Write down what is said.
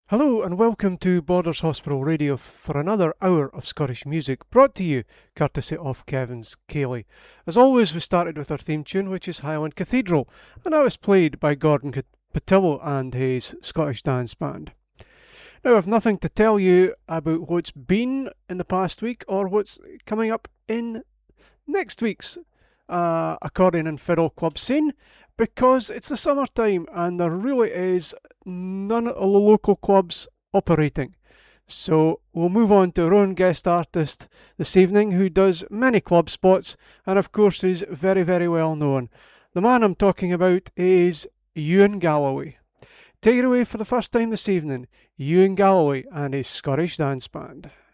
Hello and welcome to Borders Hospital Radio for another hour of Scottish music, brought to you courtesy of Kevin's Cayley. As always, we started with our theme tune, which is Highland Cathedral, and that was played by Gordon Patillo and his Scottish Dance Band. Now, I've nothing to tell you about what's been in the past week or what's coming up in next week's accordion and fiddle club scene, because it's the summertime and there really is none of the local clubs operating. So we'll move on to our own guest artist this evening, who does many club spots and of course is very, very well known. The man I'm talking about is Ewan Galloway. Take it away for the first time this evening, Ewan Galloway and his Scottish Dance Band.